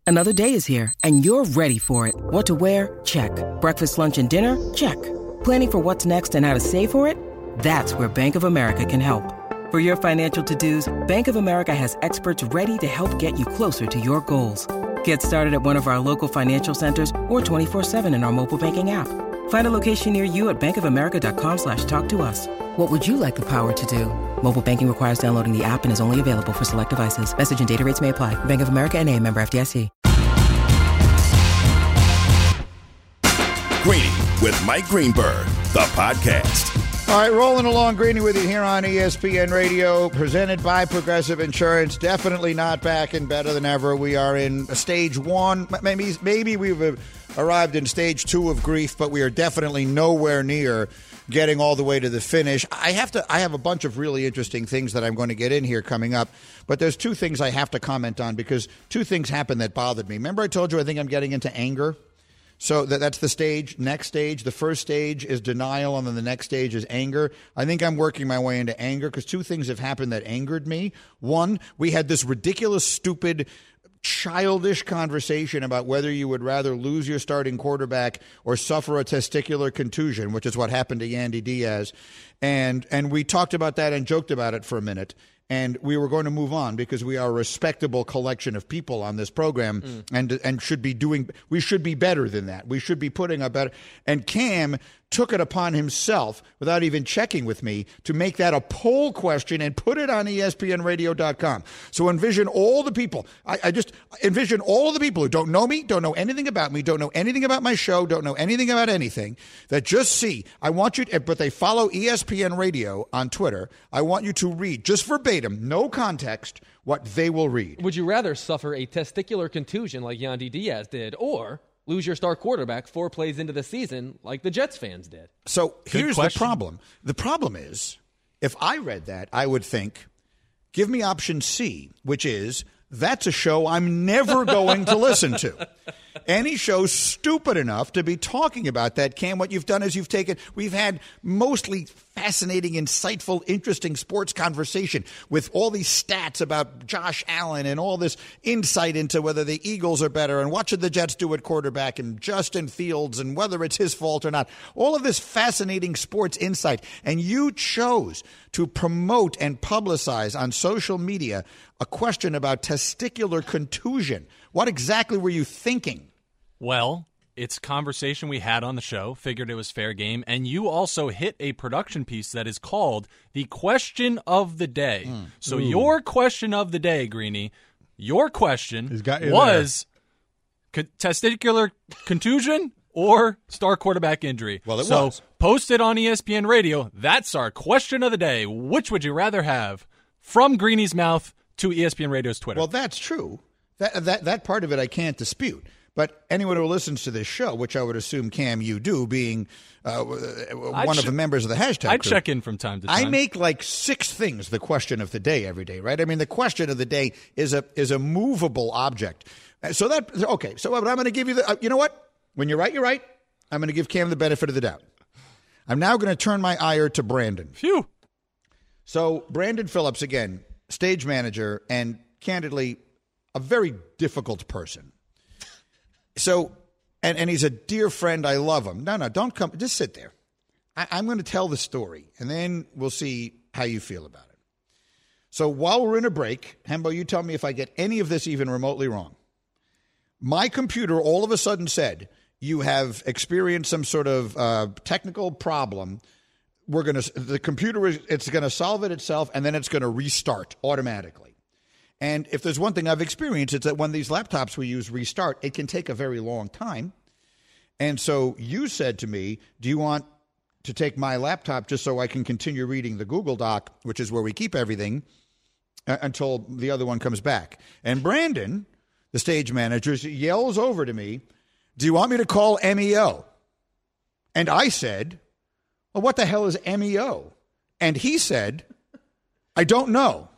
Another day is here, and you're ready for it. What to wear? Check. Breakfast, lunch, and dinner? Check. Planning for what's next and how to save for it? That's where Bank of America can help. For your financial to-dos, Bank of America has experts ready to help get you closer to your goals. Get started at one of our local financial centers or 24/7 in our mobile banking app. Find a location near you at bankofamerica.com/talktous. What would you like the power to do? Mobile banking requires downloading the app and is only available for select devices. Message and data rates may apply. Bank of America N.A., member FDIC. Greeny with Mike Greenberg, the podcast. All right, rolling along, Greeny with you here on ESPN Radio, presented by Progressive Insurance. Definitely not back and better than ever. We are in stage one. Maybe we've arrived in stage two of grief, but we are definitely nowhere near getting all the way to the finish. I have a bunch of really interesting things that I'm going to get in here coming up, but there's two things I have to comment on because two things happened that bothered me. Remember I told you I think I'm getting into anger? So that's the stage, next stage. The first stage is denial, and then the next stage is anger. I think I'm working my way into anger because two things have happened that angered me. One, we had this ridiculous, stupid, childish conversation about whether you would rather lose your starting quarterback or suffer a testicular contusion, which is what happened to Yandy Diaz. And we talked about that and joked about it for a minute. And we were going to move on because we are a respectable collection of people on this program and should be we should be better than that. We should be putting up better. And Cam took it upon himself without even checking with me to make that a poll question and put it on ESPNradio.com. So envision all the people. I just envision all of the people who don't know me, don't know anything about me, don't know anything about my show, don't know anything about anything, that just see. I want you to, but they follow ESPN Radio on Twitter. I want you to read, just verbatim, no context, what they will read. Would you rather suffer a testicular contusion like Yandy Diaz did, or lose your star quarterback 4 plays into the season like the Jets fans did? So here's the problem. The problem is, if I read that, I would think, give me option C, which is, that's a show I'm never going to listen to. Any show stupid enough to be talking about that, Cam, what you've done is we've had mostly fascinating, insightful, interesting sports conversation with all these stats about Josh Allen and all this insight into whether the Eagles are better and what should the Jets do at quarterback and Justin Fields and whether it's his fault or not. All of this fascinating sports insight. And you chose to promote and publicize on social media a question about testicular contusion. What exactly were you thinking? Well, it's conversation we had on the show, figured it was fair game, and you also hit a production piece that is called the Question of the Day. So your question of the day, Greeny, your question was testicular contusion or star quarterback injury. Well, it was. Post it on ESPN Radio. That's our question of the day. Which would you rather have? From Greeny's mouth to ESPN Radio's Twitter. Well, that's true. That part of it I can't dispute. But anyone who listens to this show, which I would assume, Cam, you do, being one of the members of the hashtag I crew, check in from time to time. I make like 6 things the question of the day every day, right? I mean, the question of the day is a movable object. So I'm going to give you you know what? When you're right, you're right. I'm going to give Cam the benefit of the doubt. I'm now going to turn my ire to Brandon. Phew. So Brandon Phillips, again, stage manager, and candidly, a very difficult person. So, and he's a dear friend. I love him. No, don't come. Just sit there. I'm going to tell the story, and then we'll see how you feel about it. So while we're in a break, Hembo, you tell me if I get any of this even remotely wrong. My computer all of a sudden said, you have experienced some sort of technical problem. The computer it's going to solve it itself, and then it's going to restart automatically. And if there's one thing I've experienced, it's that when these laptops we use restart, it can take a very long time. And so you said to me, do you want to take my laptop just so I can continue reading the Google Doc, which is where we keep everything, until the other one comes back? And Brandon, the stage manager, yells over to me, do you want me to call MEO? And I said, well, what the hell is MEO? And he said, I don't know.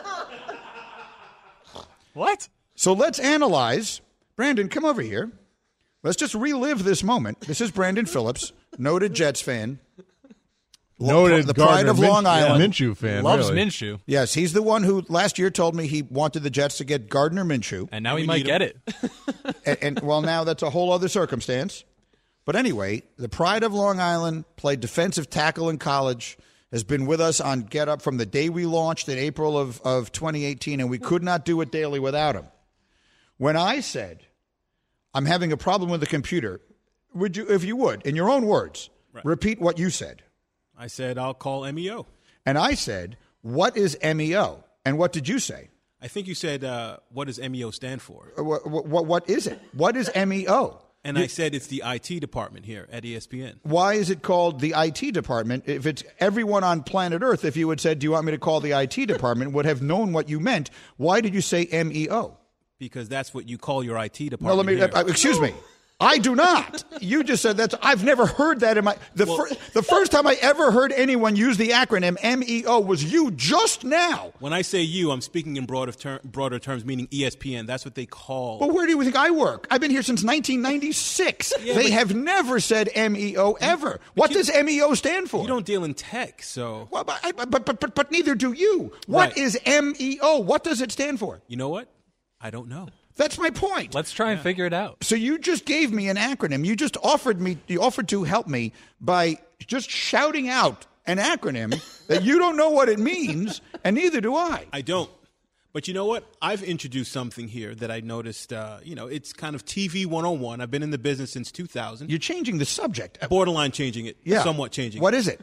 What? So let's analyze. Brandon, come over here. Let's just relive this moment. This is Brandon Phillips, noted Jets fan. Noted the pride of Long Island. Minshew fan. Loves really. Minshew. Yes, he's the one who last year told me he wanted the Jets to get Gardner Minshew. And now he might get it. and well, now that's a whole other circumstance. But anyway, the pride of Long Island, played defensive tackle in college, has been with us on Get Up from the day we launched in April of 2018, and we could not do it daily without him. When I said, I'm having a problem with the computer, would you, if you would, in your own words, repeat what you said? I said, I'll call MEO. And I said, what is MEO? And what did you say? I think you said, what does MEO stand for? What is it? What is MEO? And I said it's the IT department here at ESPN. Why is it called the IT department? If it's everyone on planet Earth, if you had said, do you want me to call the IT department, would have known what you meant. Why did you say MEO? Because that's what you call your IT department. No, let me. here. Excuse me. I do not. You just said that. I've never heard that in my. The first time I ever heard anyone use the acronym MEO was you just now. When I say you, I'm speaking in broader terms, meaning ESPN. That's what they call. But where do you think I work? I've been here since 1996. They have never said MEO ever. What does MEO stand for? You don't deal in tech, so. Well, but neither do you. What is MEO? What does it stand for? You know what? I don't know. That's my point. Let's try and figure it out. So you just gave me an acronym. You just offered to help me by just shouting out an acronym that you don't know what it means, and neither do I. I don't. But you know what? I've introduced something here that I noticed, it's kind of TV 101. I've been in the business since 2000. You're changing the subject. Borderline changing it. Somewhat changing it. What is it?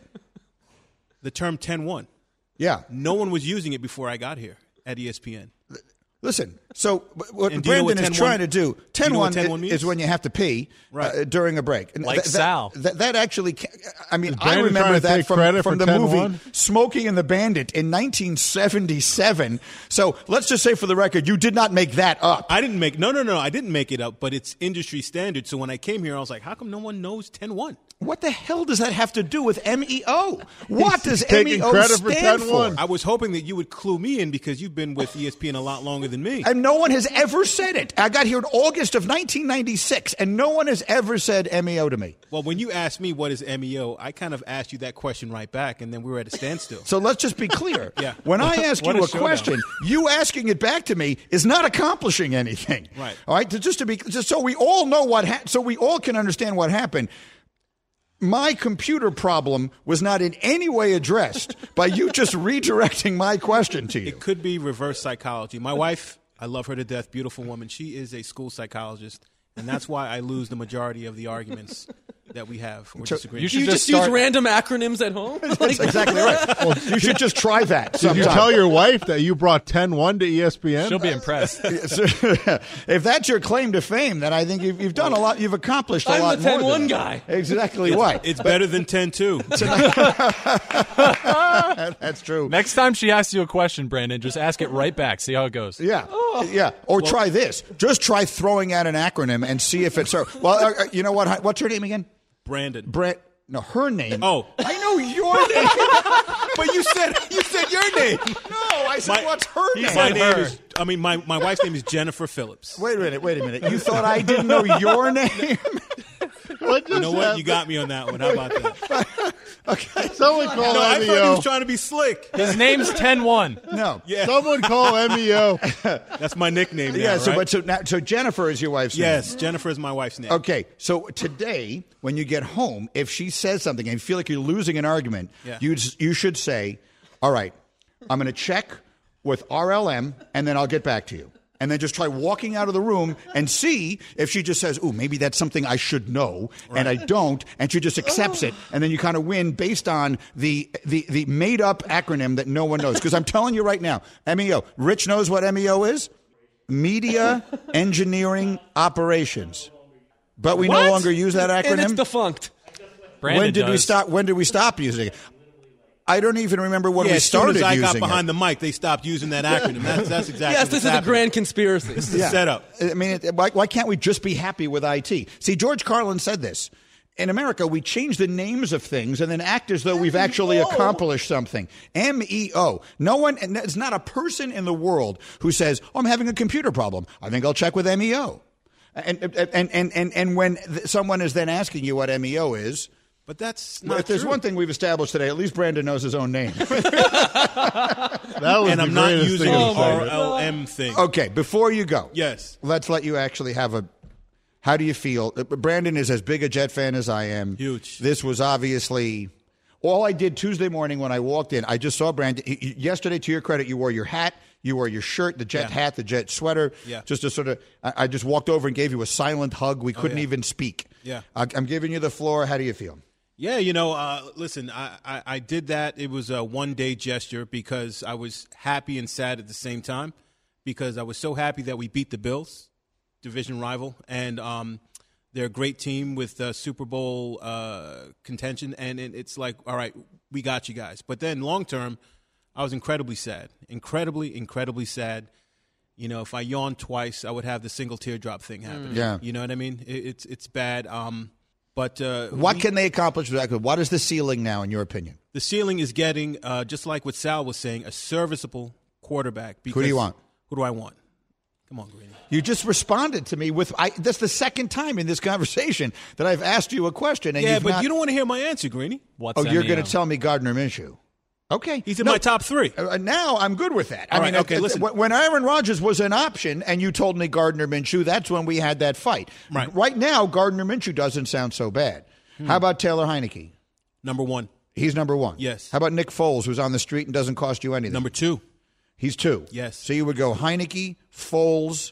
The term 10-1. Yeah. No one was using it before I got here at ESPN. Listen, so what And do you know Brandon what is trying to do, 10-1 is when you have to pee during a break. And like Sal. That actually, I mean, I Brandon remember trying to that take from credit for the 10-1? movie Smokey and the Bandit in 1977. So let's just say for the record, you did not make that up. I didn't make – no, I didn't make it up, but it's industry standard. So when I came here, I was like, how come no one knows 10-1? What the hell does that have to do with MEO? What does taking MEO credit for stand 10-1. for? I was hoping that you would clue me in because you've been with ESPN a lot longer than me. And no one has ever said it. I got here in August of 1996, and no one has ever said MEO to me. Well, when you asked me what is MEO, I kind of asked you that question right back, and then we were at a standstill. So let's just be clear. Yeah. When I ask What you a a showdown. question, you asking it back to me is not accomplishing anything. Right. All right. Just so we all know so we all can understand what happened. My computer problem was not in any way addressed by you just redirecting my question to you. It could be reverse psychology. My wife, I love her to death, beautiful woman. She is a school psychologist, and that's why I lose the majority of the arguments that we have or disagree. You should You just use random acronyms at home? That's exactly right. Well, you should just try that Did sometime. you tell your wife that you brought 10-1 to ESPN? She'll be impressed. If that's your claim to fame, then I think you've done a lot. You've accomplished a I'm lot the more. 10-1 than guy. that. Exactly right. It's better than 10-2. That's true. Next time she asks you a question, Brandon, just ask it right back. See how it goes. Yeah, yeah. Or try this. Just try throwing out an acronym and see if it's. Well, you know what? What's her name again? Brandon. No, her name. Oh. I know your name. But you said your name. No, I said what's her name? My name is. I mean, my wife's name is Jennifer Phillips. Wait a minute. You thought I didn't know your name? You know what? You got me on that one. How about that? Okay. Someone call No, I thought he MEO. was trying to be slick. His name's 10-1. No. Yeah, Someone call MEO. that's my nickname now, Yeah. right? So Jennifer is your wife's name. Yes, Jennifer is my wife's name. Okay, so today, when you get home, if she says something and you feel like you're losing an argument, Yeah. you should say, all right, I'm going to check with RLM, and then I'll get back to you. And then just try walking out of the room and see if she just says, ooh, maybe that's something I should know, and I don't, and she just accepts it. And then you kind of win based on the made-up acronym that no one knows. Because I'm telling you right now, MEO, Rich knows what MEO is? Media Engineering Operations. But we no What? longer use that acronym. And it's defunct. Brandon When did we does. stop? When did we stop using it? I don't even remember when Yeah, we as soon started as I using got it. behind the mic, they stopped using that acronym. That's exactly Yes, what's this is a happening. grand conspiracy. This is a setup. I mean, why can't we just be happy with IT? See, George Carlin said this. In America, we change the names of things and then act as though we've actually accomplished something. MEO. No one, and there's not a person in the world who says, oh, I'm having a computer problem. I think I'll check with MEO. And when someone is then asking you what MEO is, But that's But not if there's true. one thing we've established today, at least Brandon knows his own name. That was And the I'm not greatest using thing the of the segment. RLM thing. Okay, before you go, Yes. let's let you actually have a. How do you feel? Brandon is as big a Jet fan as I am. Huge. This was obviously all I did Tuesday morning when I walked in. I just saw Brandon. Yesterday, to your credit, you wore your hat, you wore your shirt, the Jet hat, the Jet sweater. Yeah. Just to sort of, I just walked over and gave you a silent hug. We couldn't yeah. even speak. Yeah. I'm giving you the floor. How do you feel? Yeah, listen, I did that. It was a one-day gesture because I was happy and sad at the same time because I was so happy that we beat the Bills, division rival, and they're a great team with Super Bowl contention, and it's like, all right, we got you guys. But then long-term, I was incredibly sad, incredibly sad. You know, if I yawned twice, I would have the single teardrop thing happen. Yeah. You know what I mean? It's bad. But What can they accomplish with that? What is the ceiling now, in your opinion? the ceiling is getting, just like what Sal was saying, a serviceable quarterback. Who do you want? Who do I want? Come on, Greeny. You just responded to me with, that's the second time in this conversation that I've asked you a question. And Yeah, you've but not, you don't want to hear my answer, Greeny. What's Oh, you're MEO? going to tell me Gardner Minshew. Okay. He's in my top three. Now I'm good with that. All right, okay, listen. When Aaron Rodgers was an option and you told me Gardner Minshew, that's when we had that fight. Right. Now, Gardner Minshew doesn't sound so bad. How about Taylor Heineke? Number one. He's number one. Yes. How about Nick Foles, who's on the street and doesn't cost you anything? Number two. He's two. Yes. So you would go Heineke, Foles,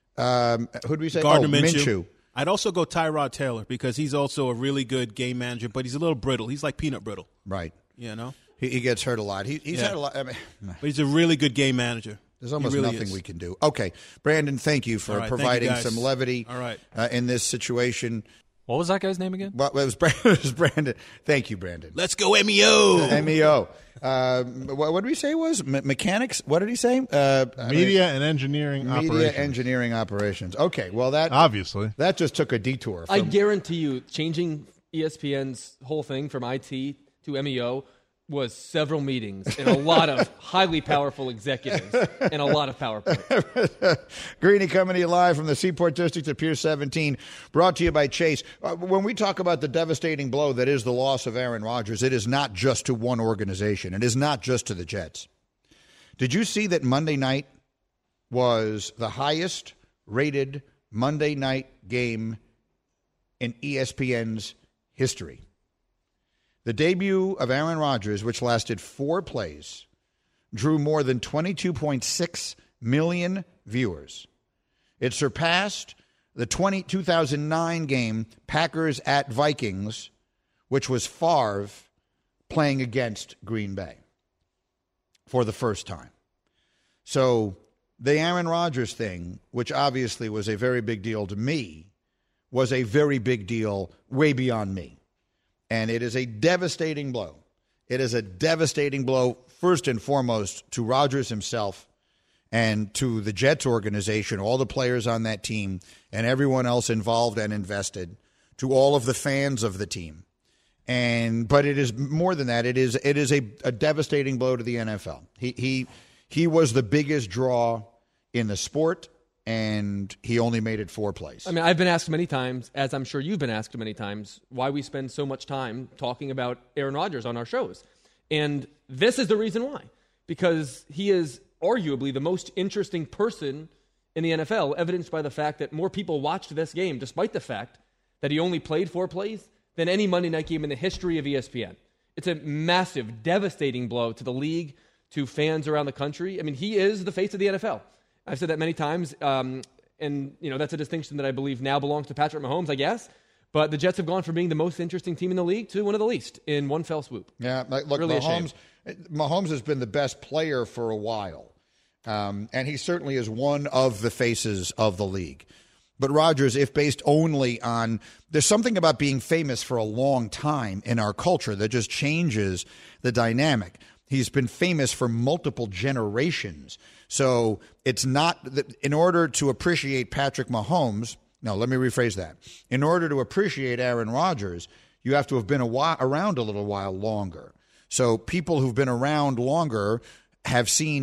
who did we say? Gardner oh, Minshew. I'd also go Tyrod Taylor because he's also a really good game manager, but he's a little brittle. He's like peanut brittle. Right. You know? He gets hurt a lot. He's Yeah. had a lot. I mean, But he's a really good game manager. there's almost He really nothing is. we can do. Okay. Brandon, thank you for All right, thank you, providing guys. some levity All right. In this situation. What was that guy's name again? Well, it was Brandon. Thank you, Brandon. Let's go MEO. MEO. What did we say it was? Mechanics? What did he say? Media and engineering Media operations. engineering operations. Okay, well, Obviously. that just took a detour. I From, guarantee you, changing ESPN's whole thing from IT to MEO was several meetings and a lot of highly powerful executives and a lot of PowerPoint. Greeny coming to you live from the Seaport District of Pier 17, brought to you by Chase. When we talk about the devastating blow that is the loss of Aaron Rodgers, it is not just to one organization. It is not just to the Jets. Did you see that Monday night was the highest rated Monday night game in ESPN's history? The debut of Aaron Rodgers, which lasted 4 plays, drew more than 22.6 million viewers. It surpassed the 2009 game, Packers at Vikings, which was Favre playing against Green Bay for the first time. So the Aaron Rodgers thing, which obviously was a very big deal to me, was a very big deal way beyond me. And it is a devastating blow. It is a devastating blow, first and foremost, to Rodgers himself and to the Jets organization, all the players on that team, and everyone else involved and invested, to all of the fans of the team. But it is more than that. It is a devastating blow to the NFL. He was the biggest draw in the sport, and he only made it 4 plays. I mean, I've been asked many times, as I'm sure you've been asked many times, why we spend so much time talking about Aaron Rodgers on our shows. And this is the reason why. Because he is arguably the most interesting person in the NFL, evidenced by the fact that more people watched this game, despite the fact that he only played 4 plays, than any Monday night game in the history of ESPN. It's a massive, devastating blow to the league, to fans around the country. I mean, he is the face of the NFL. I've said that many times, and that's a distinction that I believe now belongs to Patrick Mahomes, I guess. But the Jets have gone from being the most interesting team in the league to one of the least in one fell swoop. Yeah, look, really Mahomes has been the best player for a while, and he certainly is one of the faces of the league. But Rodgers, if based only on, there's something about being famous for a long time in our culture that just changes the dynamic. He's been famous for multiple generations. So it's not, in order to appreciate Patrick Mahomes, no, let me rephrase that. In order to appreciate Aaron Rodgers, you have to have been around a little while longer. So people who've been around longer have seen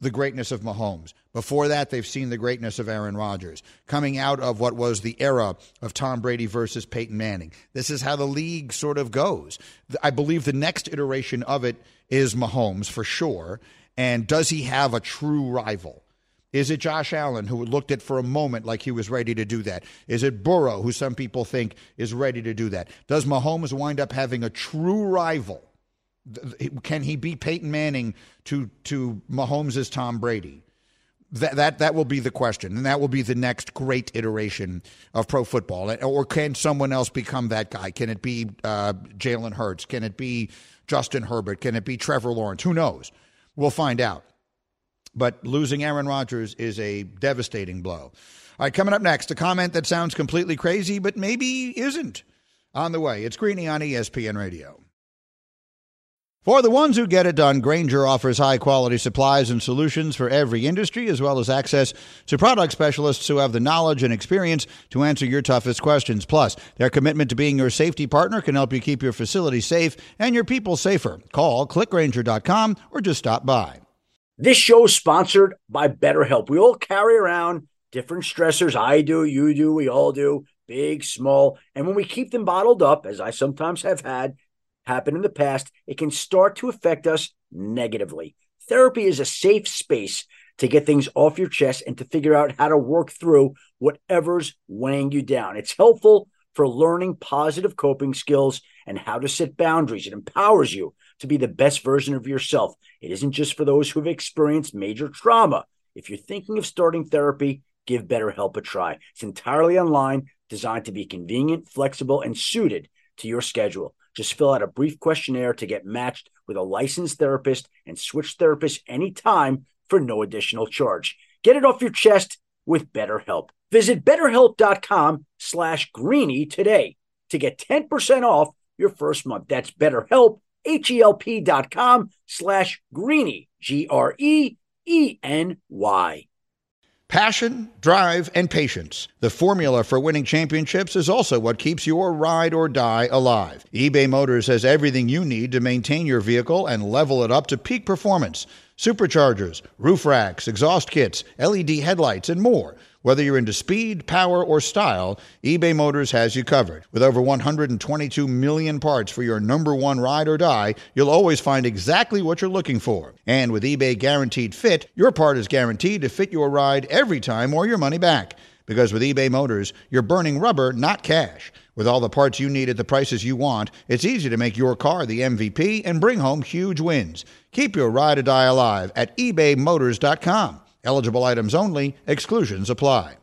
the greatness of Mahomes. Before that, they've seen the greatness of Aaron Rodgers. Coming out of what was the era of Tom Brady versus Peyton Manning. This is how the league sort of goes. I believe the next iteration of it is Mahomes for sure. And does he have a true rival? Is it Josh Allen, who looked at for a moment like he was ready to do that? Is it Burrow, who some people think is ready to do that? Does Mahomes wind up having a true rival? Can he beat Peyton Manning to Mahomes' Tom Brady? That will be the question, and that will be the next great iteration of pro football. Or can someone else become that guy? Can it be Jalen Hurts? Can it be Justin Herbert? Can it be Trevor Lawrence? Who knows? We'll find out. But losing Aaron Rodgers is a devastating blow. All right, coming up next, a comment that sounds completely crazy, but maybe isn't. On the way, it's Greeny on ESPN Radio. For the ones who get it done, Grainger offers high-quality supplies and solutions for every industry, as well as access to product specialists who have the knowledge and experience to answer your toughest questions. Plus, their commitment to being your safety partner can help you keep your facility safe and your people safer. Call clickgrainger.com or just stop by. This show is sponsored by BetterHelp. We all carry around different stressors. I do, you do, we all do, big, small. And when we keep them bottled up, as I sometimes have had happen in the past, it can start to affect us negatively. Therapy is a safe space to get things off your chest and to figure out how to work through whatever's weighing you down. It's helpful for learning positive coping skills and how to set boundaries. It empowers you to be the best version of yourself. It isn't just for those who've experienced major trauma. If you're thinking of starting therapy, give BetterHelp a try. It's entirely online, designed to be convenient, flexible, and suited to your schedule. Just fill out a brief questionnaire to get matched with a licensed therapist and switch therapists anytime for no additional charge. Get it off your chest with BetterHelp. Visit BetterHelp.com/Greeny today to get 10% off your first month. That's BetterHelp, HELP.com/Greeny, GREENY. Passion, drive, and patience. The formula for winning championships is also what keeps your ride or die alive. eBay Motors has everything you need to maintain your vehicle and level it up to peak performance. Superchargers, roof racks, exhaust kits, LED headlights, and more. Whether you're into speed, power, or style, eBay Motors has you covered. With over 122 million parts for your number one ride or die, you'll always find exactly what you're looking for. And with eBay Guaranteed Fit, your part is guaranteed to fit your ride every time or your money back. Because with eBay Motors, you're burning rubber, not cash. With all the parts you need at the prices you want, it's easy to make your car the MVP and bring home huge wins. Keep your ride or die alive at ebaymotors.com. Eligible items only. Exclusions apply.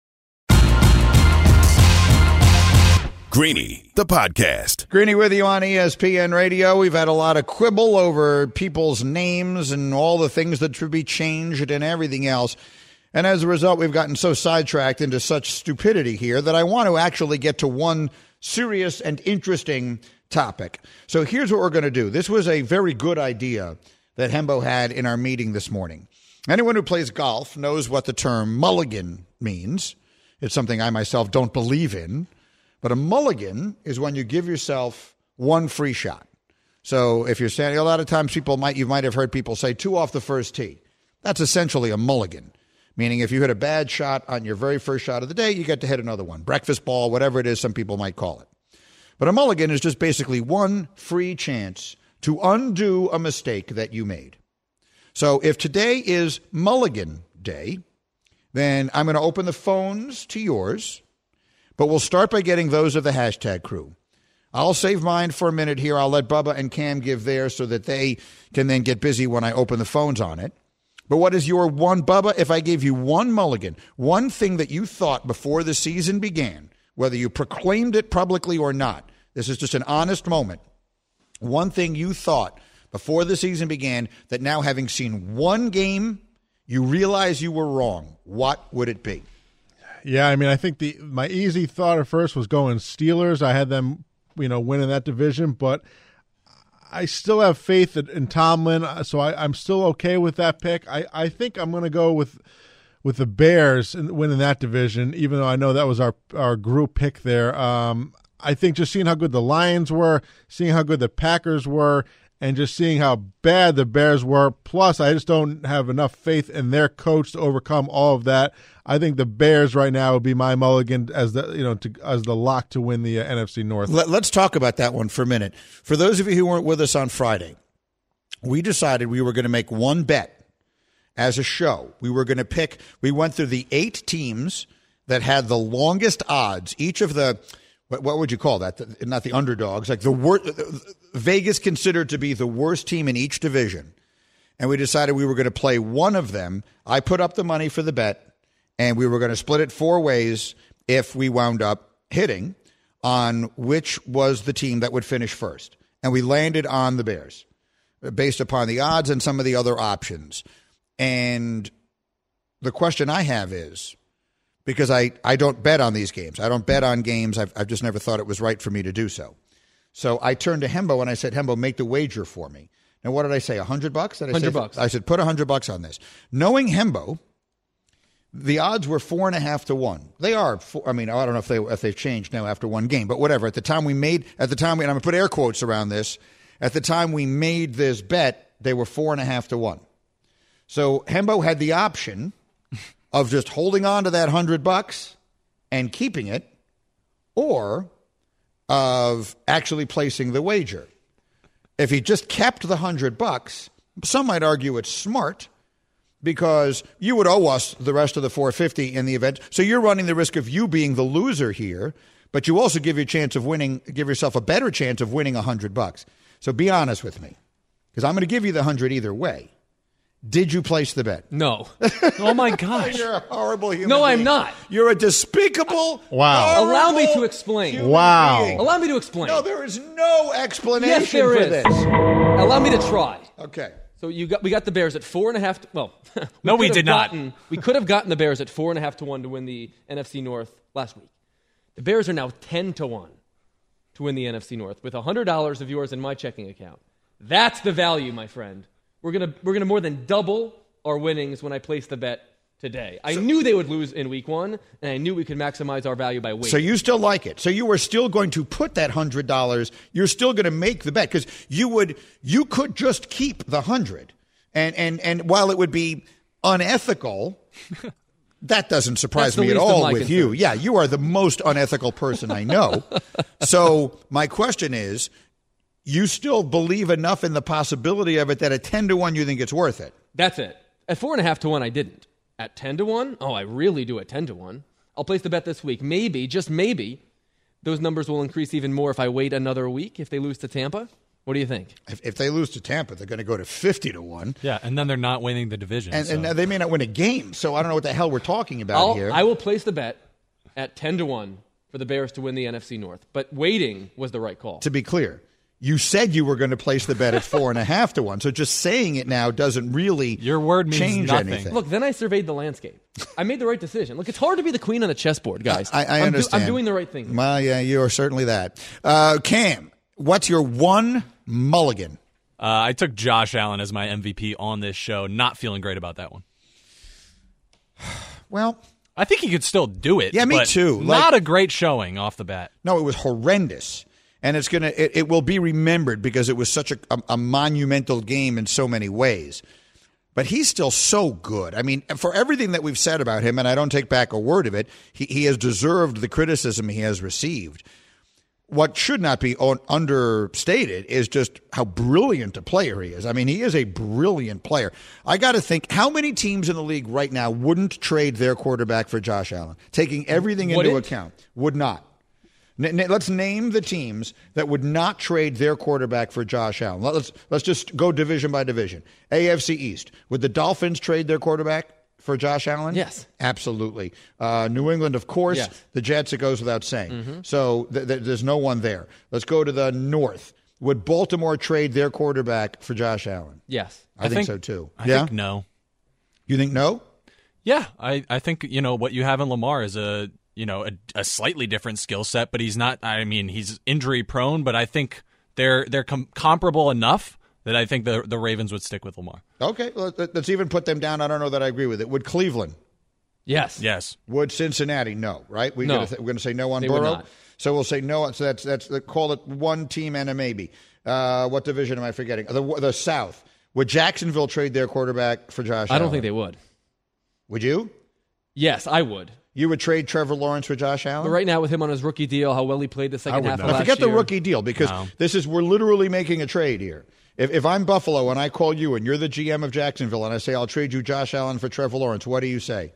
Greeny, the podcast. Greeny with you on ESPN Radio. We've had a lot of quibble over people's names and all the things that should be changed and everything else. And as a result, we've gotten so sidetracked into such stupidity here that I want to actually get to one serious and interesting topic. So here's what we're going to do. This was a very good idea that Hembo had in our meeting this morning. Anyone who plays golf knows what the term mulligan means. It's something I myself don't believe in. But a mulligan is when you give yourself one free shot. So if you're standing, a lot of times you might have heard people say 2 off the first tee. That's essentially a mulligan, meaning if you hit a bad shot on your very first shot of the day, you get to hit another one. Breakfast ball, whatever it is, some people might call it. But a mulligan is just basically one free chance to undo a mistake that you made. So if today is Mulligan Day, then I'm going to open the phones to yours, but we'll start by getting those of the hashtag crew. I'll save mine for a minute here. I'll let Bubba and Cam give theirs so that they can then get busy when I open the phones on it. But what is your one, Bubba? If I gave you one mulligan, one thing that you thought before the season began, whether you proclaimed it publicly or not, this is just an honest moment, one thing you thought before the season began that now having seen one game, you realize you were wrong, what would it be? Yeah, I mean, I think my easy thought at first was going Steelers. I had them, winning that division, but I still have faith in Tomlin, so I'm still okay with that pick. I think I'm going to go with the Bears winning that division, even though I know that was our group pick there. I think just seeing how good the Lions were, seeing how good the Packers were, and just seeing how bad the Bears were. Plus, I just don't have enough faith in their coach to overcome all of that. I think the Bears right now would be my mulligan as the lock to win the NFC North. Let's talk about that one for a minute. For those of you who weren't with us on Friday, we decided we were going to make one bet as a show. We were going to pick, we went through the 8 teams that had the longest odds. Each of the, what would you call that? Not the underdogs, like Vegas considered to be the worst team in each division. And we decided we were going to play one of them. I put up the money for the bet, and we were going to split it 4 ways if we wound up hitting on which was the team that would finish first. And we landed on the Bears based upon the odds and some of the other options. And the question I have is, because I don't bet on these games. I don't bet on games. I've just never thought it was right for me to do so. So I turned to Hembo and I said, Hembo, make the wager for me. Now, what did I say, $100? $100. I said, put $100 on this. Knowing Hembo, the odds were 4.5 to 1. They are. I mean, I don't know if they've changed now after one game, but whatever. At the time, and I'm going to put air quotes around this. At the time we made this bet, they were 4.5 to 1. So Hembo had the option of just holding on to that $100 and keeping it, or of actually placing the wager. If he just kept the $100, some might argue it's smart, because you would owe us the rest of the $450 in the event. So you're running the risk of you being the loser here, but you also give yourself a better chance of winning $100. So be honest with me, because I'm going to give you the 100 either way. Did you place the bet? No. Oh, my gosh. You're a horrible human No, being. I'm not. You're a despicable, Wow. Allow me to explain. human Wow. being. Allow me to explain. No, there is no explanation Yes, there for is. this. Allow me to try. Okay. So we got the Bears at 4.5. Well, No, we did not. We could have gotten the Bears at 4.5 to 1 to win the NFC North last week. The Bears are now 10 to 1 to win the NFC North with $100 of yours in my checking account. That's the value, my friend. We're gonna more than double our winnings when I place the bet today. I knew they would lose in week 1, and I knew we could maximize our value by waiting. So you still like it. So you were still going to put that $100. You're still going to make the bet, because you could just keep the 100. And while it would be unethical, that doesn't surprise me at all with you. Yeah, you are the most unethical person I know. So my question is, you still believe enough in the possibility of it that at 10 to 1 you think it's worth it? That's it. At 4.5 to 1, I didn't. At 10 to 1, oh, I really do at 10 to 1. I'll place the bet this week. Maybe, just maybe, those numbers will increase even more if I wait another week if they lose to Tampa. What do you think? If they lose to Tampa, they're going to go to 50 to 1. Yeah, and then they're not winning the division. And they may not win a game, so I don't know what the hell we're talking about here. I will place the bet at 10 to 1 for the Bears to win the NFC North. But waiting was the right call. To be clear, you said you were going to place the bet at 4.5 to 1. So just saying it now doesn't really Your word means change nothing. anything. Look, then I surveyed the landscape. I made the right decision. Look, it's hard to be the queen on the chessboard, guys. I understand. I'm doing the right thing. Well, yeah, you are certainly that. Cam, what's your one mulligan? I took Josh Allen as my MVP on this show. Not feeling great about that one. Well, I think he could still do it. Yeah, me but too. Not a great showing off the bat. No, it was horrendous. And it will be remembered because it was such a monumental game in so many ways. But he's still so good. I mean, for everything that we've said about him, and I don't take back a word of it, he has deserved the criticism he has received. What should not be understated is just how brilliant a player he is. I mean, he is a brilliant player. I got to think, how many teams in the league right now wouldn't trade their quarterback for Josh Allen? Taking everything into account. Would not. Let's name the teams that would not trade their quarterback for Josh Allen. Let's just go division by division. AFC East. Would the Dolphins trade their quarterback for Josh Allen? Yes. Absolutely. New England, of course. Yes. The Jets, it goes without saying. So there's no one there. Let's go to the North. Would Baltimore trade their quarterback for Josh Allen? Yes. I think so, too. I think no. You think no? Yeah, I think, what you have in Lamar is a slightly different skill set, but he's not, he's injury prone, but I think they're comparable enough that I think the Ravens would stick with Lamar. Okay, let's even put them down. I don't know that I agree with it. Would Cleveland Yes. Would Cincinnati? No, right? We're No. going to say no on They would Burrow. not. So we'll say no. So that's call it one team and a maybe. What division am I forgetting? The South. Would Jacksonville trade their quarterback for Josh I don't Allen? think they would. Would you? Yes, I would. You would trade Trevor Lawrence for Josh Allen? But right now, with him on his rookie deal, how well he played the second half of Now, last forget year. the rookie deal because we're literally making a trade here. If I'm Buffalo and I call you and you're the GM of Jacksonville and I say I'll trade you Josh Allen for Trevor Lawrence, what do you say?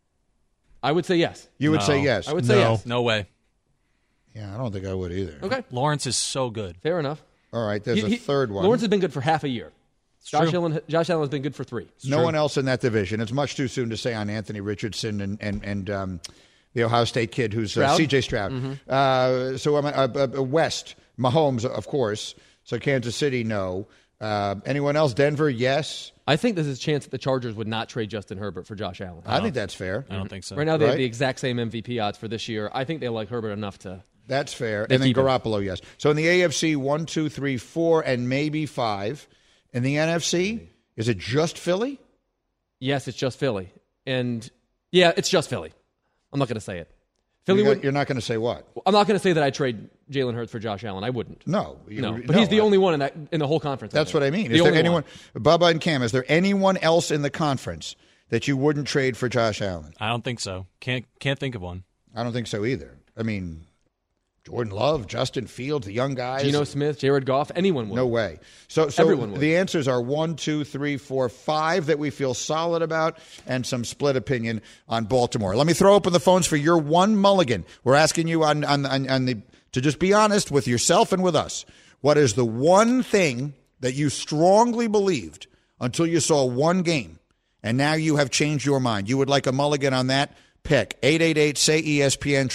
I would say yes. You would say yes. I would say yes. No way. Yeah, I don't think I would either. Okay, Lawrence is so good. fair enough. All right, there's a third one. Lawrence has been good for half a year. Josh Allen has been good for 3. No one else in that division. It's much too soon to say on Anthony Richardson and the Ohio State kid who's C.J. Stroud. Mm-hmm. So West, Mahomes, of course. So Kansas City, no. Anyone else? Denver, yes. I think there's a chance that the Chargers would not trade Justin Herbert for Josh Allen. I think that's fair. I don't think so. Right now, they have Right. the exact same MVP odds for this year. I think they like Herbert enough to. That's fair. They And then keep him. Garoppolo, yes. So in the AFC, 1, 2, 3, 4, and maybe 5. In the NFC, is it just Philly? Yes, it's just Philly. And yeah, it's just Philly. I'm not going to say it. Philly would. You're not going to say what? I'm not going to say that I trade Jalen Hurts for Josh Allen. I wouldn't. No. But he's the only one in the whole conference. That's what I mean. The Is there only anyone, one. Bubba and Cam, is there anyone else in the conference that you wouldn't trade for Josh Allen? I don't think so. Can't think of one. I don't think so either. I mean, Jordan Love, Justin Fields, the young guys. Geno Smith, Jared Goff, anyone would. No way. So Everyone would. the answers are 1, 2, 3, 4, 5 that we feel solid about, and some split opinion on Baltimore. Let me throw open the phones for your one mulligan. We're asking you on the to just be honest with yourself and with us. What is the one thing that you strongly believed until you saw one game, and now you have changed your mind? You would like a mulligan on that? Pick 888-SAY-ESPN,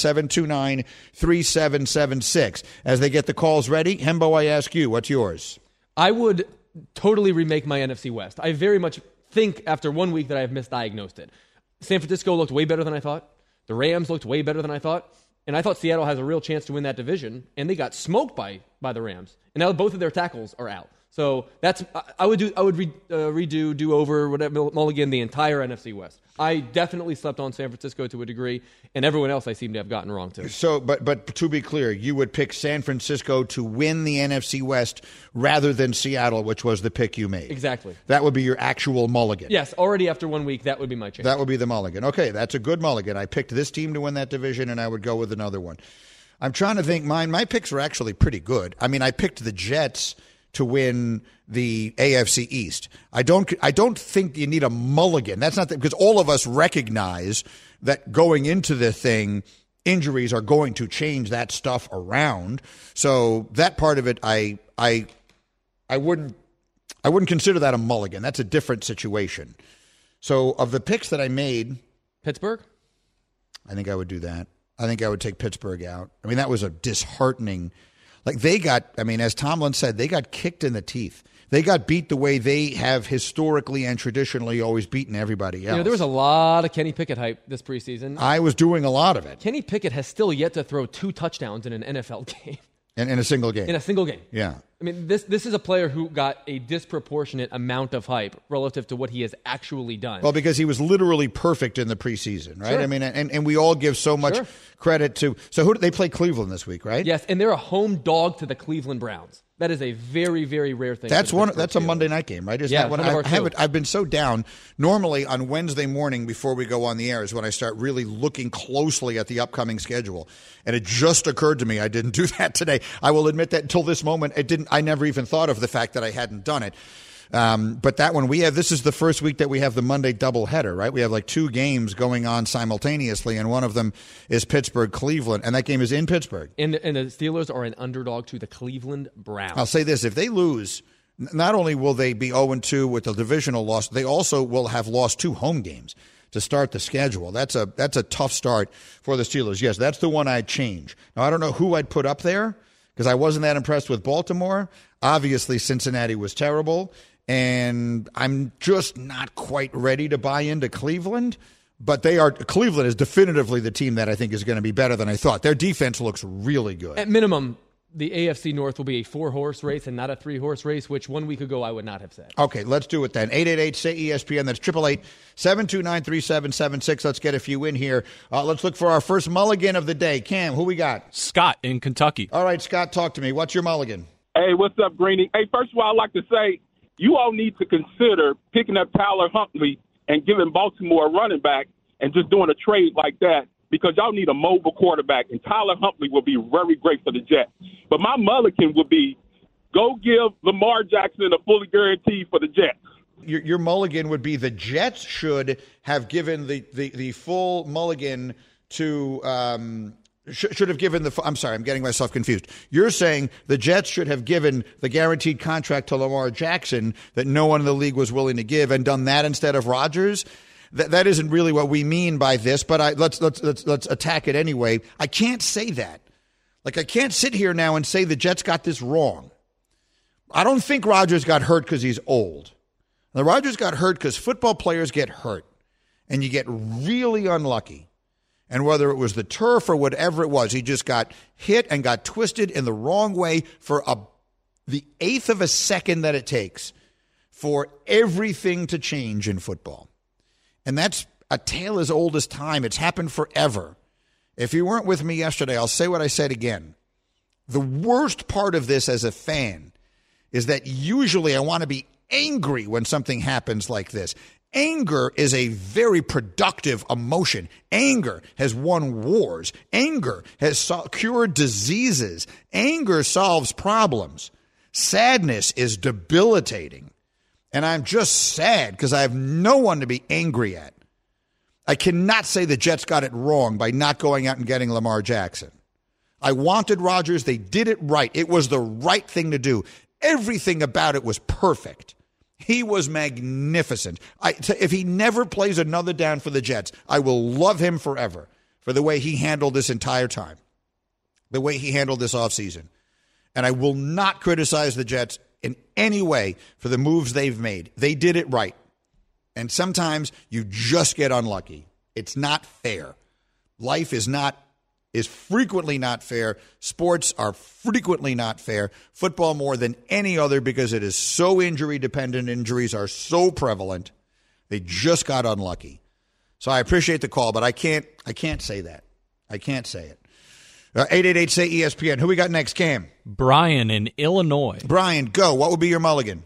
888-729-3776. As they get the calls ready, Hembo, I ask you, what's yours? I would totally remake my NFC West. I very much think after 1 week that I have misdiagnosed it. San Francisco looked way better than I thought. The Rams looked way better than I thought. And I thought Seattle has a real chance to win that division, and they got smoked by the Rams. And now both of their tackles are out. So I would do over whatever mulligan the entire NFC West. I definitely slept on San Francisco to a degree, and everyone else I seem to have gotten wrong too. So, but to be clear, you would pick San Francisco to win the NFC West rather than Seattle, which was the pick you made. Exactly. That would be your actual mulligan. Yes, already after 1 week, that would be my change. That would be the mulligan. Okay, that's a good mulligan. I picked this team to win that division, and I would go with another one. I'm trying to think. My picks were actually pretty good. I mean, I picked the Jets to win the AFC East. I don't think you need a mulligan. That's not because all of us recognize that going into the thing, injuries are going to change that stuff around. So that part of it, I wouldn't consider that a mulligan. That's a different situation. So of the picks that I made, Pittsburgh? I think I would do that. I think I would take Pittsburgh out. I mean, that was a disheartening. Like they got, I mean, as Tomlin said, they got kicked in the teeth. They got beat the way they have historically and traditionally always beaten everybody else. There was a lot of Kenny Pickett hype this preseason. I was doing a lot of it. Kenny Pickett has still yet to throw 2 touchdowns in an NFL game. In a single game. In a single game. Yeah. I mean, this is a player who got a disproportionate amount of hype relative to what he has actually done. Well, because he was literally perfect in the preseason, right? Sure. I mean, and we all give so much credit to. So who they play Cleveland this week, right? Yes, and they're a home dog to the Cleveland Browns. That is a very, very rare thing. That's a Monday night game, right? Isn't that one? I've been so down. Normally on Wednesday morning before we go on the air is when I start really looking closely at the upcoming schedule. And it just occurred to me I didn't do that today. I will admit that until this moment I never even thought of the fact that I hadn't done it. But that one this is the first week that we have the Monday doubleheader, right? We have like 2 games going on simultaneously, and one of them is Pittsburgh-Cleveland, and that game is in Pittsburgh. And the Steelers are an underdog to the Cleveland Browns. I'll say this, if they lose, not only will they be 0-2 with the divisional loss, they also will have lost 2 home games to start the schedule. That's a tough start for the Steelers. Yes, that's the one I'd change. Now, I don't know who I'd put up there because I wasn't that impressed with Baltimore. Obviously, Cincinnati was terrible. And I'm just not quite ready to buy into Cleveland. But Cleveland is definitively the team that I think is going to be better than I thought. Their defense looks really good. At minimum, the AFC North will be a 4-horse race and not a 3-horse race, which 1 week ago I would not have said. Okay, let's do it then. 888-SAY-ESPN. That's 888-729-3776. Let's get a few in here. Let's look for our first mulligan of the day. Cam, who we got? Scott in Kentucky. All right, Scott, talk to me. What's your mulligan? Hey, what's up, Greeny? Hey, first of all, I'd like to say you all need to consider picking up Tyler Huntley and giving Baltimore a running back and just doing a trade like that, because y'all need a mobile quarterback, and Tyler Huntley will be very great for the Jets. But my mulligan would be go give Lamar Jackson a fully guarantee for the Jets. Your mulligan would be the Jets should have given the full mulligan to should have given the – I'm sorry, I'm getting myself confused. You're saying the Jets should have given the guaranteed contract to Lamar Jackson that no one in the league was willing to give and done that instead of Rodgers? That isn't really what we mean by this, but let's attack it anyway. I can't say that. Like, I can't sit here now and say the Jets got this wrong. I don't think Rodgers got hurt because he's old. Now, Rodgers got hurt because football players get hurt, and you get really unlucky. And whether it was the turf or whatever it was, he just got hit and got twisted in the wrong way for the eighth of a second that it takes for everything to change in football. And that's a tale as old as time. It's happened forever. If you weren't with me yesterday, I'll say what I said again. The worst part of this as a fan is that usually I want to be angry when something happens like this. Anger is a very productive emotion. Anger has won wars. Anger has cured diseases. Anger solves problems. Sadness is debilitating. And I'm just sad because I have no one to be angry at. I cannot say the Jets got it wrong by not going out and getting Lamar Jackson. I wanted Rodgers. They did it right. It was the right thing to do. Everything about it was perfect. He was magnificent. If he never plays another down for the Jets, I will love him forever for the way he handled this entire time, the way he handled this offseason. And I will not criticize the Jets in any way for the moves they've made. They did it right. And sometimes you just get unlucky. It's not fair. Life is frequently not fair. Sports are frequently not fair. Football more than any other because it is so injury dependent. Injuries are so prevalent. They just got unlucky. So I appreciate the call, but I can't say that. I can't say it. 888-SAY-ESPN. Who we got next, Cam? Brian in Illinois. Brian, go. What would be your mulligan?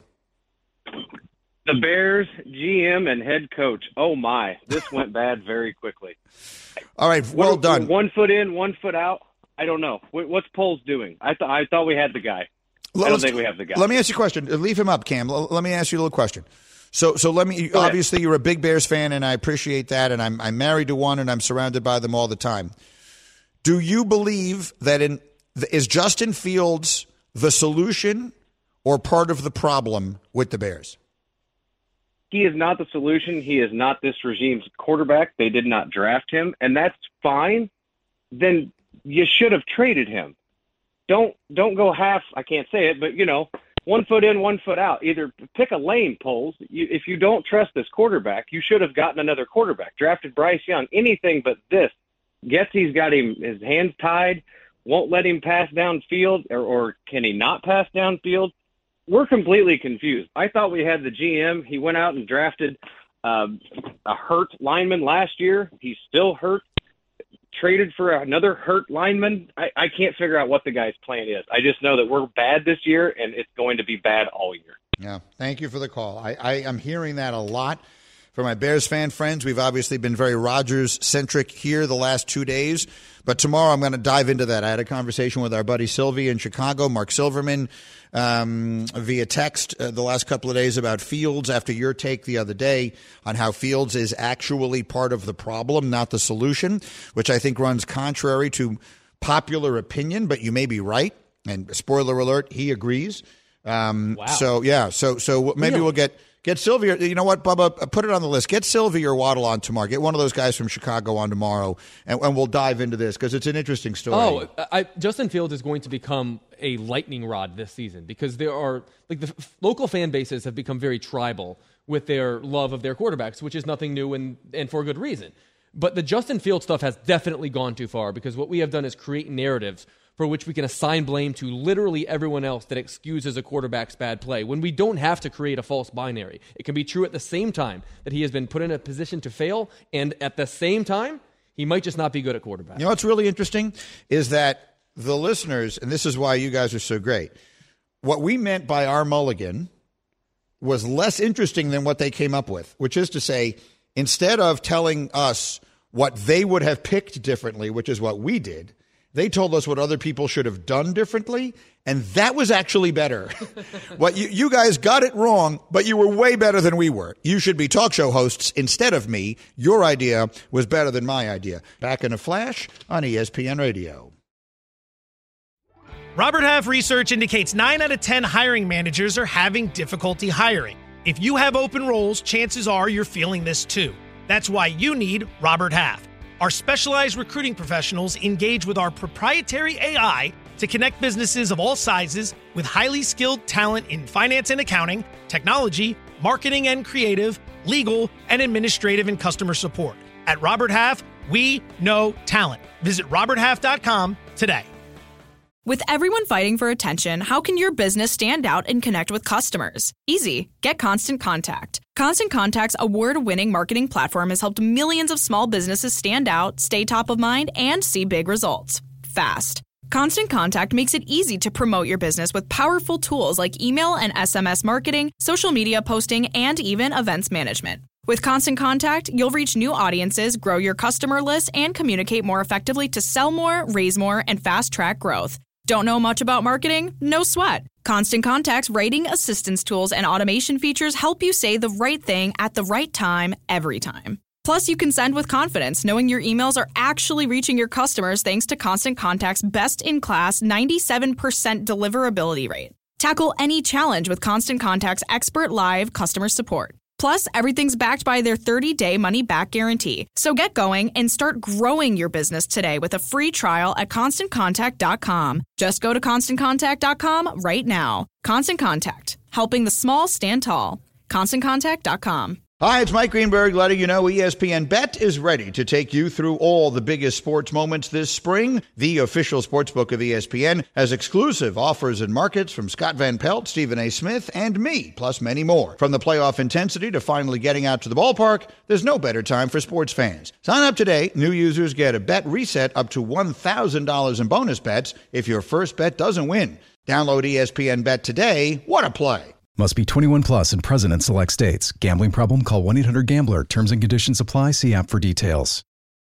The Bears GM and head coach. Oh, my. This went bad very quickly. All right, well done. 1 foot in, 1 foot out. I don't know. What's Poles doing? I thought we had the guy. I don't think we have the guy. Let me ask you a question. Leave him up, Cam. Let me ask you a little question. So let me. Obviously, you're a big Bears fan, and I appreciate that. And I'm married to one, and I'm surrounded by them all the time. Do you believe that is Justin Fields the solution or part of the problem with the Bears? He is not the solution. He is not this regime's quarterback. They did not draft him, and that's fine. Then you should have traded him. Don't go half. I can't say it, but 1 foot in, 1 foot out. Either pick a lane, Poles. If you don't trust this quarterback, you should have gotten another quarterback. Drafted Bryce Young. Anything but this. Getsy's got his hands tied. Won't let him pass downfield, or can he not pass downfield? We're completely confused. I thought we had the GM. He went out and drafted a hurt lineman last year. He's still hurt. Traded for another hurt lineman. I can't figure out what the guy's plan is. I just know that we're bad this year, and it's going to be bad all year. Yeah, thank you for the call. I am hearing that a lot from my Bears fan friends. We've obviously been very Rodgers-centric here the last 2 days, but tomorrow I'm going to dive into that. I had a conversation with our buddy Sylvie in Chicago, Mark Silverman, via text the last couple of days about Fields after your take the other day on how Fields is actually part of the problem, not the solution, which I think runs contrary to popular opinion, but you may be right. And spoiler alert, he agrees. Wow. So, yeah, so maybe we'll get Sylvie. You know what, Bubba? Put it on the list. Get Sylvie or Waddle on tomorrow. Get one of those guys from Chicago on tomorrow, and we'll dive into this because it's an interesting story. Justin Fields is going to become a lightning rod this season because there are the local fan bases have become very tribal with their love of their quarterbacks, which is nothing new and for good reason. But the Justin Fields stuff has definitely gone too far because what we have done is create narratives for which we can assign blame to literally everyone else that excuses a quarterback's bad play, when we don't have to create a false binary. It can be true at the same time that he has been put in a position to fail, and at the same time, he might just not be good at quarterback. You know what's really interesting is that the listeners, and this is why you guys are so great, what we meant by our mulligan was less interesting than what they came up with, which is to say, instead of telling us what they would have picked differently, which is what we did, they told us what other people should have done differently, and that was actually better. What you guys got it wrong, but you were way better than we were. You should be talk show hosts instead of me. Your idea was better than my idea. Back in a flash on ESPN Radio. Robert Half research indicates 9 out of 10 hiring managers are having difficulty hiring. If you have open roles, chances are you're feeling this too. That's why you need Robert Half. Our specialized recruiting professionals engage with our proprietary AI to connect businesses of all sizes with highly skilled talent in finance and accounting, technology, marketing and creative, legal, and administrative and customer support. At Robert Half, we know talent. Visit roberthalf.com today. With everyone fighting for attention, how can your business stand out and connect with customers? Easy. Get Constant Contact. Constant Contact's award-winning marketing platform has helped millions of small businesses stand out, stay top of mind, and see big results fast. Constant Contact makes it easy to promote your business with powerful tools like email and SMS marketing, social media posting, and even events management. With Constant Contact, you'll reach new audiences, grow your customer list, and communicate more effectively to sell more, raise more, and fast-track growth. Don't know much about marketing? No sweat. Constant Contact's writing assistance tools and automation features help you say the right thing at the right time, every time. Plus, you can send with confidence, knowing your emails are actually reaching your customers thanks to Constant Contact's best-in-class 97% deliverability rate. Tackle any challenge with Constant Contact's expert live customer support. Plus, everything's backed by their 30-day money-back guarantee. So get going and start growing your business today with a free trial at ConstantContact.com. Just go to ConstantContact.com right now. Constant Contact, helping the small stand tall. ConstantContact.com. Hi, it's Mike Greenberg letting you know ESPN Bet is ready to take you through all the biggest sports moments this spring. The official sportsbook of ESPN has exclusive offers and markets from Scott Van Pelt, Stephen A. Smith, and me, plus many more. From the playoff intensity to finally getting out to the ballpark, there's no better time for sports fans. Sign up today. New users get a bet reset up to $1,000 in bonus bets if your first bet doesn't win. Download ESPN Bet today. What a play. Must be 21 plus and present in select states. Gambling problem? Call 1-800-GAMBLER. Terms and conditions apply. See app for details.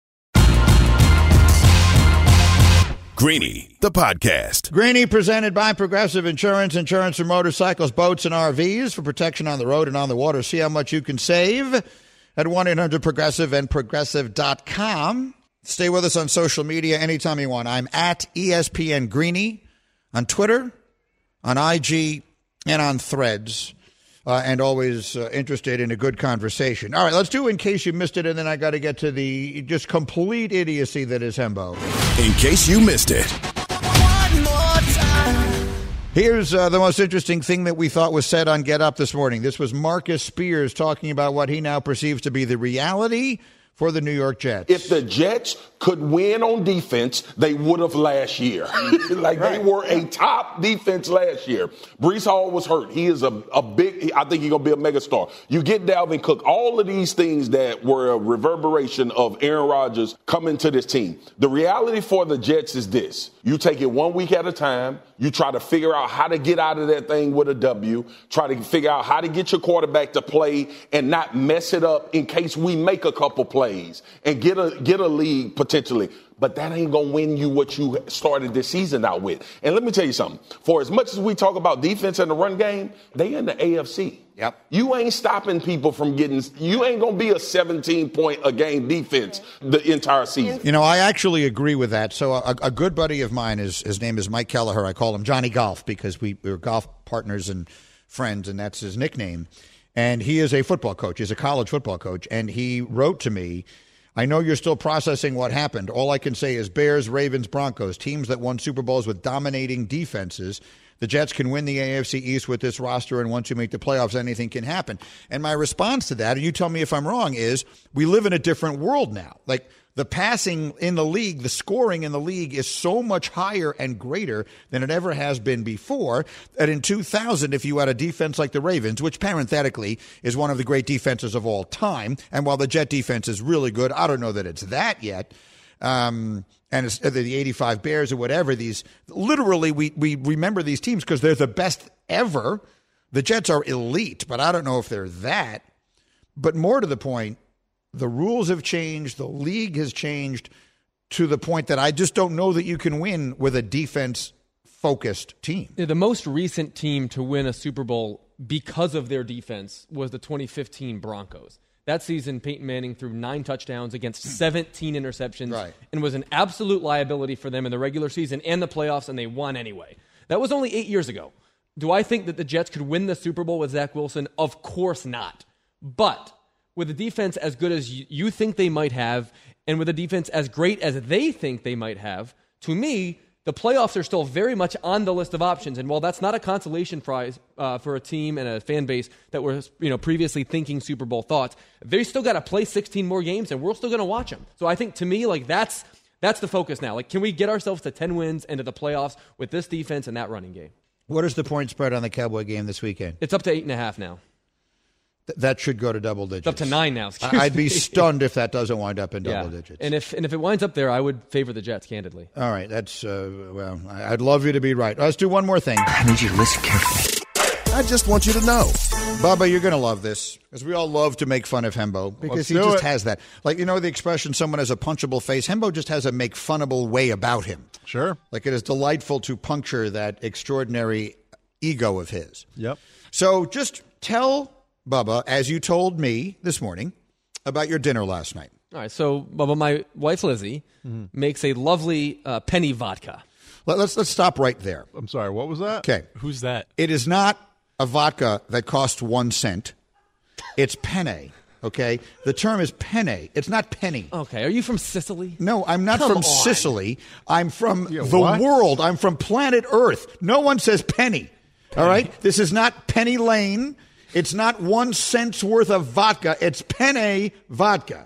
Greeny, the podcast. Greeny presented by Progressive Insurance. Insurance for motorcycles, boats, and RVs for protection on the road and on the water. See how much you can save at 1-800-PROGRESSIVE and Progressive.com. Stay with us on social media anytime you want. I'm at ESPN Greeny on Twitter, on IG, and on Threads, and always interested in a good conversation. All right, let's do In Case You Missed It, and then I got to get to the just complete idiocy that is Hembo. In case you missed it. One more time. Here's the most interesting thing that we thought was said on Get Up this morning. This was Marcus Spears talking about what he now perceives to be the reality for the New York Jets. If the Jets could win on defense, they would have last year. They were a top defense last year. Breece Hall was hurt. He is a big, I think he's going to be a megastar. You get Dalvin Cook, all of these things that were a reverberation of Aaron Rodgers coming to this team. The reality for the Jets is this. You take it 1 week at a time. You try to figure out how to get out of that thing with a W. Try to figure out how to get your quarterback to play and not mess it up in case we make a couple plays and get a lead potentially. But that ain't going to win you what you started this season out with. And let me tell you something. For as much as we talk about defense and the run game, they in the AFC. Yep. You ain't stopping people from you ain't going to be a 17-point-a-game defense the entire season. You know, I actually agree with that. So a good buddy of mine, his name is Mike Kelleher. I call him Johnny Golf because we were golf partners and friends, and that's his nickname. And he is a football coach. He's a college football coach. And he wrote to me, I know you're still processing what happened. All I can say is Bears, Ravens, Broncos, teams that won Super Bowls with dominating defenses. The Jets can win the AFC East with this roster, and once you make the playoffs, anything can happen. And my response to that, and you tell me if I'm wrong, is we live in a different world now. Like, The passing in the league, the scoring in the league is so much higher and greater than it ever has been before that in 2000, if you had a defense like the Ravens, which parenthetically is one of the great defenses of all time, and while the Jet defense is really good, I don't know that it's that yet, and it's the 85 Bears or whatever, these literally we remember these teams because they're the best ever. The Jets are elite, but I don't know if they're that. But more to the point, the rules have changed. The league has changed to the point that I just don't know that you can win with a defense-focused team. Yeah, the most recent team to win a Super Bowl because of their defense was the 2015 Broncos. That season, Peyton Manning threw 9 touchdowns against 17 interceptions and was an absolute liability for them in the regular season and the playoffs, and they won anyway. That was only 8 years ago. Do I think that the Jets could win the Super Bowl with Zach Wilson? Of course not. But with a defense as good as you think they might have, and with a defense as great as they think they might have, to me, the playoffs are still very much on the list of options. And while that's not a consolation prize for a team and a fan base that were previously thinking Super Bowl thoughts, they still got to play 16 more games, and we're still going to watch them. So I think, to me, like that's the focus now. Like, can we get ourselves to 10 wins and to the playoffs with this defense and that running game? What is the point spread on the Cowboy game this weekend? It's up to 8.5 now. That should go to double digits. It's up to 9 now. I'd be stunned if that doesn't wind up in double digits. And if it winds up there, I would favor the Jets, candidly. All right, that's well, I'd love you to be right. Let's do one more thing. I need you to listen carefully. I just want you to know, Bubba, you're going to love this because we all love to make fun of Hembo because he just has that. Like, you know the expression, someone has a punchable face? Hembo just has a make funnable way about him. Sure. Like, it is delightful to puncture that extraordinary ego of his. Yep. So just tell Bubba, as you told me this morning, about your dinner last night. All right, so Bubba, my wife Lizzie makes a lovely penny vodka. Let's stop right there. I'm sorry, what was that? Okay. Who's that? It is not a vodka that costs 1 cent. It's penne, okay? The term is penne. It's not penny. Okay, are you from Sicily? No, I'm not from Sicily. I'm from the what? world. I'm from planet Earth. No one says penny, all right? This is not Penny Lane. It's not 1 cent's worth of vodka. It's penne vodka.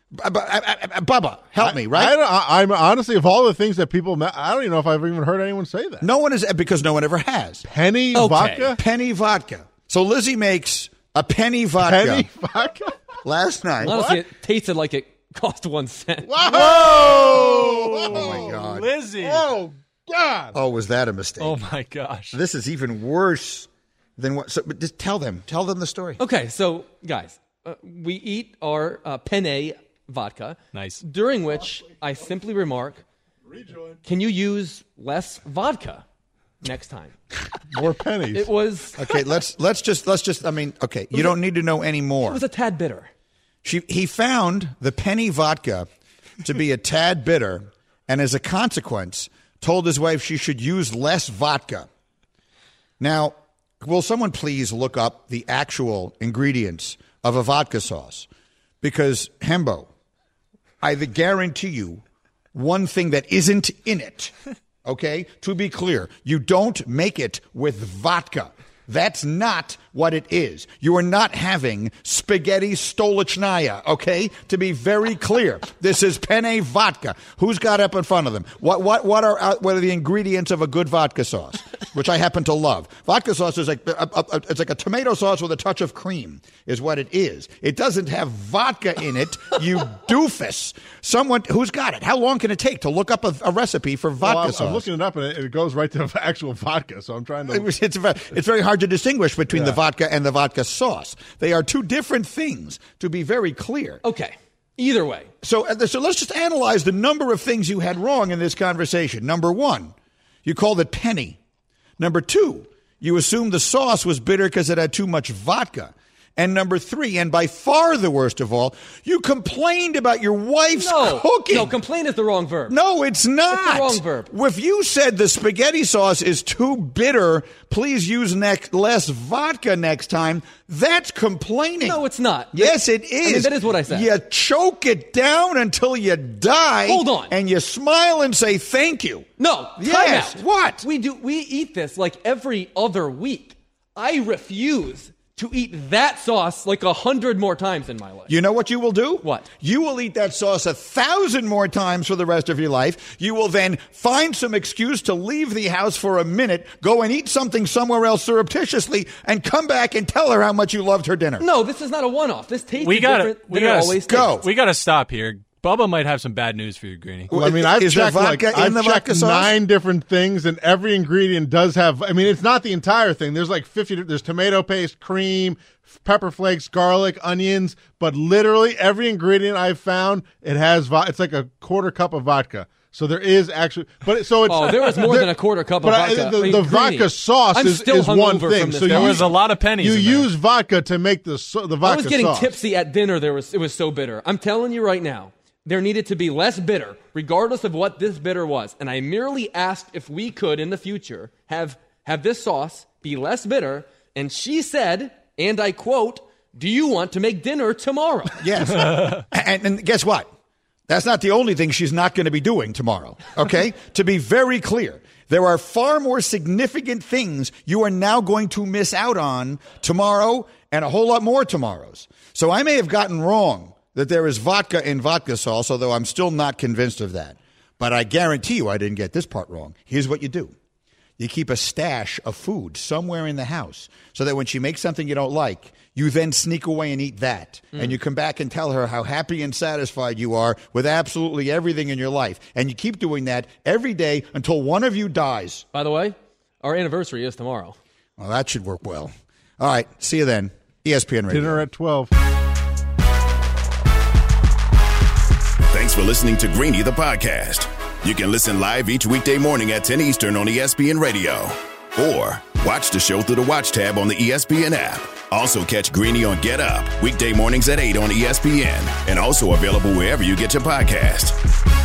Bubba, help me, right? I'm honestly, of all the things that people, I don't even know if I've even heard anyone say that. No one is, because no one ever has. Penny vodka? Penny vodka. So Lizzie makes a penny vodka. Penny vodka? Last night. Honestly, it tasted like it cost 1 cent. Whoa! Oh, my God. Lizzie. Oh, God. Oh, was that a mistake? Oh, my gosh. This is even worse than what. So, but just tell them the story. Okay, so guys, we eat our penne vodka. Nice. During which I simply remark, can you use less vodka next time? More pennies. It was okay. Let's just. I mean, okay. You don't need to know any more. It was a tad bitter. He found the penny vodka to be a tad bitter, and as a consequence, told his wife she should use less vodka. Now, will someone please look up the actual ingredients of a vodka sauce? Because, Hembo, I guarantee you one thing that isn't in it, okay? To be clear, you don't make it with vodka. That's not what it is. You are not having spaghetti stolichnaya, okay? To be very clear, this is penne vodka. Who's got up in front of them? What are the ingredients of a good vodka sauce, which I happen to love? Vodka sauce is like it's like a tomato sauce with a touch of cream, is what it is. It doesn't have vodka in it, you doofus. Someone who's got it? How long can it take to look up a recipe for vodka sauce? I'm looking it up, and it goes right to actual vodka. So I'm trying to. It's very hard to distinguish between the vodka and the vodka sauce. They are two different things, to be very clear. Okay. Either way. So let's just analyze the number of things you had wrong in this conversation. Number one, you called it penny. Number two, you assumed the sauce was bitter because it had too much vodka. And number three, and by far the worst of all, you complained about your wife's cooking. No, complain is the wrong verb. No, it's not. It's the wrong verb. If you said the spaghetti sauce is too bitter, please use less vodka next time, that's complaining. No, it's not. Yes, it is. I mean, that is what I said. You choke it down until you die. Hold on. And you smile and say thank you. No, yes. Time out. What? We eat this like every other week. I refuse to eat that sauce like 100 more times in my life. You know what you will do? What? You will eat that sauce 1,000 more times for the rest of your life. You will then find some excuse to leave the house for a minute, go and eat something somewhere else surreptitiously, and come back and tell her how much you loved her dinner. No, this is not a one-off. This tastes different than it always tastes. We got to stop here. Bubba might have some bad news for you, Greeny. Well, I mean, I've checked 9 different things, and every ingredient does have. I mean, it's not the entire thing. There's like 50. There's tomato paste, cream, pepper flakes, garlic, onions. But literally every ingredient I've found, it has. It's like a quarter cup of vodka. So there is actually, but so it's. Oh, there was more than a quarter cup of vodka. The vodka sauce is one thing. So there was a lot of pennies. You use vodka to make the vodka sauce. I was getting tipsy at dinner. It was so bitter. I'm telling you right now. There needed to be less bitter, regardless of what this bitter was. And I merely asked if we could, in the future, have this sauce be less bitter. And she said, and I quote, "Do you want to make dinner tomorrow?" Yes. and guess what? That's not the only thing she's not going to be doing tomorrow, okay? To be very clear, there are far more significant things you are now going to miss out on tomorrow and a whole lot more tomorrows. So I may have gotten wrong that there is vodka in vodka sauce, although I'm still not convinced of that. But I guarantee you I didn't get this part wrong. Here's what you do. You keep a stash of food somewhere in the house so that when she makes something you don't like, you then sneak away and eat that. And you come back and tell her how happy and satisfied you are with absolutely everything in your life. And you keep doing that every day until one of you dies. By the way, our anniversary is tomorrow. Well, that should work well. All right. See you then. ESPN Radio. Dinner at 12. Thanks for listening to Greeny the podcast. You can listen live each weekday morning at 10 Eastern on ESPN Radio. Or watch the show through the Watch tab on the ESPN app. Also catch Greeny on Get Up, weekday mornings at 8 on ESPN. And also available wherever you get your podcast.